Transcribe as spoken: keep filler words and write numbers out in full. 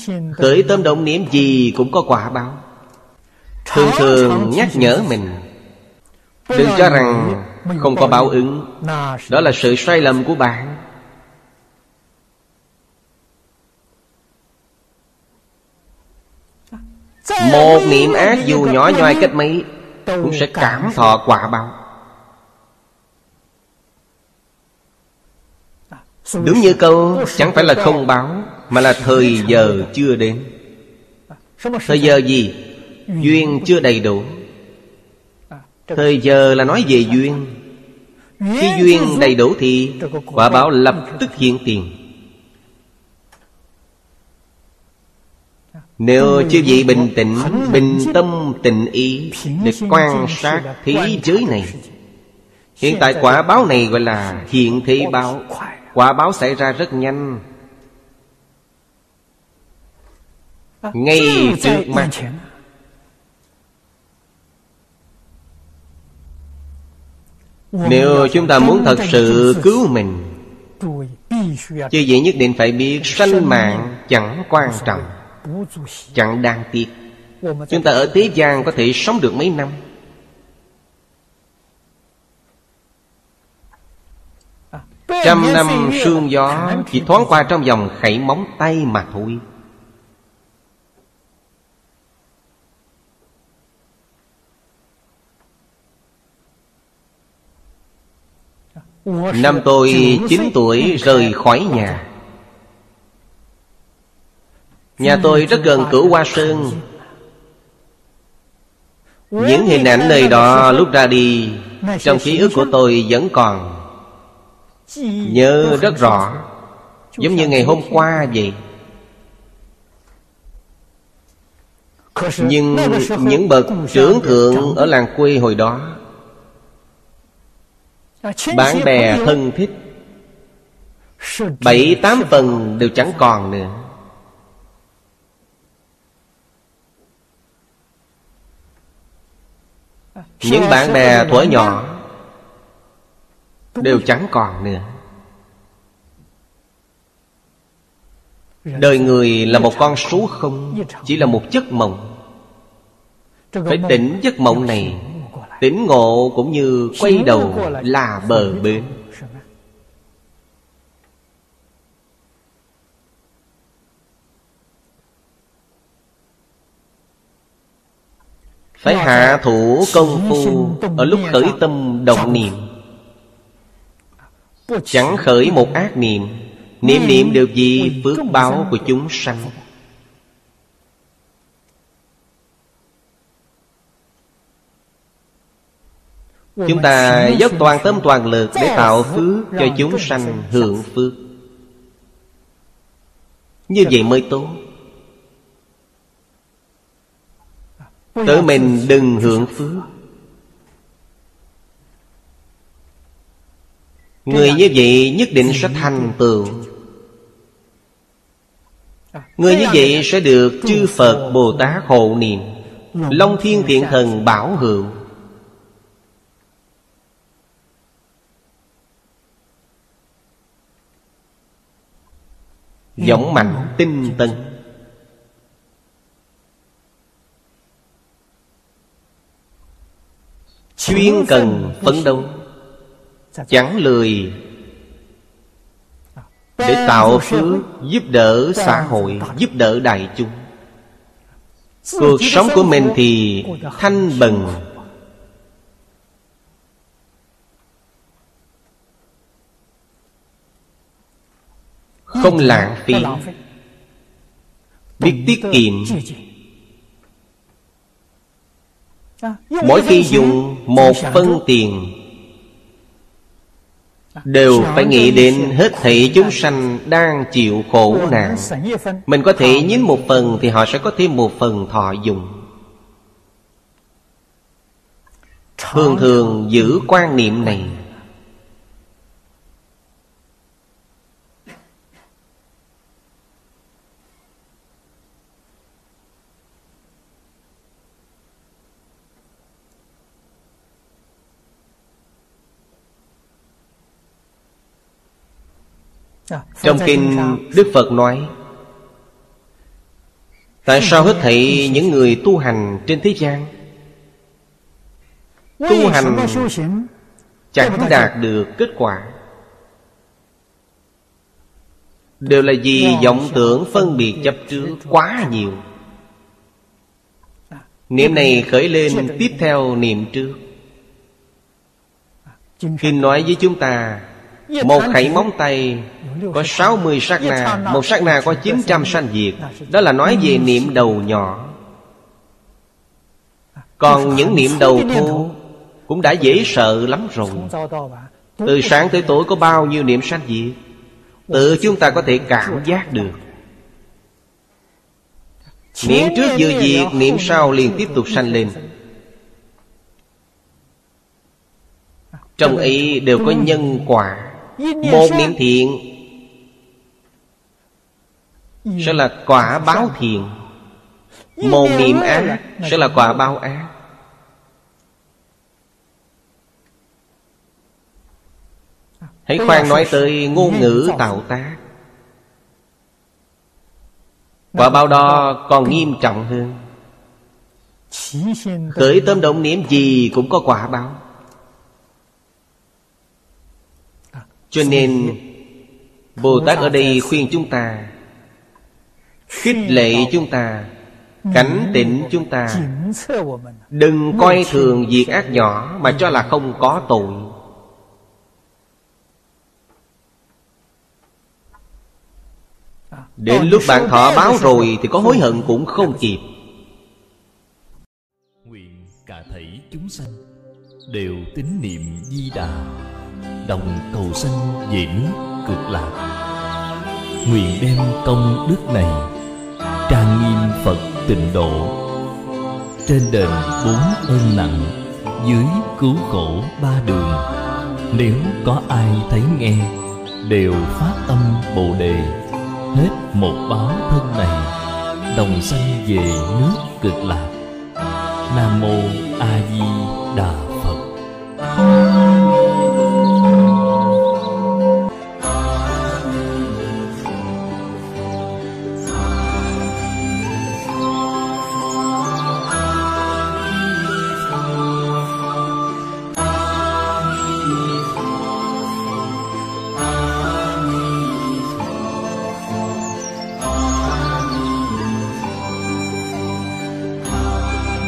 khởi tâm động niệm gì cũng có quả báo. Thường thường nhắc nhở mình, đừng cho rằng không có báo ứng. Đó là sự sai lầm của bạn. Một niệm ác dù nhỏ nhoi cách mấy cũng sẽ cảm thọ quả báo. Đúng như câu chẳng phải là không báo, mà là thời giờ chưa đến. Thời giờ gì? Duyên chưa đầy đủ. Thời giờ là nói về duyên. Khi duyên đầy đủ thì quả báo lập tức hiện tiền. Nếu chư vị bình tĩnh, bình tâm tịnh ý để quan sát thế giới này, hiện tại quả báo này gọi là hiện thế báo. Quả báo xảy ra rất nhanh, ngay trước mắt. Nếu chúng ta muốn thật sự cứu mình, chư vị nhất định phải biết sanh mạng chẳng quan trọng, chẳng đáng tiếc. Chúng ta ở thế gian có thể sống được mấy năm. Trăm năm sương gió chỉ thoáng qua trong vòng khẩy móng tay mà thôi. Năm tôi chín tuổi rời khỏi nhà. Nhà tôi rất gần Cửu Hoa Sơn. Những hình ảnh nơi đó lúc ra đi, trong ký ức của tôi vẫn còn nhớ rất rõ, giống như ngày hôm qua vậy. Nhưng những bậc trưởng thượng ở làng quê hồi đó, bạn bè thân thích, bảy tám phần đều chẳng còn nữa. Những bạn bè thuở nhỏ đều chẳng còn nữa. Đời người là một con số không, chỉ là một giấc mộng. Phải tỉnh giấc mộng này, tỉnh ngộ cũng như quay đầu là bờ bến. Phải hạ thủ công phu ở lúc khởi tâm động niệm. Chẳng khởi một ác niệm, niệm niệm được gì phước báo của chúng sanh. Chúng ta dốc toàn tâm toàn lực để tạo phước cho chúng sanh hưởng phước. Như vậy mới tốt. Tự mình đừng hưởng phước. Người như vậy nhất định sẽ thành tựu. Người như vậy sẽ được chư Phật Bồ Tát hộ niệm, Long Thiên Thiện Thần bảo hữu. Dũng mạnh tinh tấn. Chuyên cần phấn đấu, chẳng lười, để tạo phước, giúp đỡ xã hội, giúp đỡ đại chúng. Cuộc sống của mình thì thanh bần, không lãng phí, biết tiết kiệm. Mỗi khi dùng một phân tiền, đều phải nghĩ đến hết thảy chúng sanh đang chịu khổ nạn. Mình có thể nhín một phần thì họ sẽ có thêm một phần thọ dụng. Thường thường giữ quan niệm này. Trong kinh Đức Phật nói, Tại sao hết thảy những người tu hành trên thế gian tu hành chẳng đạt được kết quả? Đều là vì vọng tưởng phân biệt chấp trước quá nhiều. Niệm này khởi lên tiếp theo niệm trước. Kinh nói với chúng ta, một khẩy móng tay có sáu mươi sát na, một sát na có chín trăm sanh diệt. Đó là nói về niệm đầu nhỏ. Còn những niệm đầu thô cũng đã dễ sợ lắm rồi. Từ sáng tới tối có bao nhiêu niệm sanh diệt, tự chúng ta có thể cảm giác được. Niệm trước vừa diệt, niệm sau liền tiếp tục sanh lên. Trong ấy đều có nhân quả. Một niệm thiện sẽ là quả báo thiện, một niệm ác sẽ là quả báo ác. Hãy khoan nói tới ngôn ngữ tạo tác. Quả báo đó còn nghiêm trọng hơn. Khởi tâm động niệm gì cũng có quả báo. Cho nên Bồ Tát ở đây khuyên chúng ta, khích lệ chúng ta, cảnh tỉnh chúng ta, đừng coi thường việc ác nhỏ mà cho là không có tội. Đến lúc bạn thọ báo rồi thì có hối hận cũng không kịp. Nguyện cả thảy chúng sanh đều tín niệm Di Đà, đồng cầu sanh về nước Cực Lạc. Nguyện đem công đức này trang nghiêm Phật Tịnh Độ, trên đền bốn ơn nặng, dưới cứu khổ ba đường. Nếu có ai thấy nghe đều phát tâm Bồ Đề, hết một báo thân này đồng sanh về nước Cực Lạc. Nam mô A Di Đà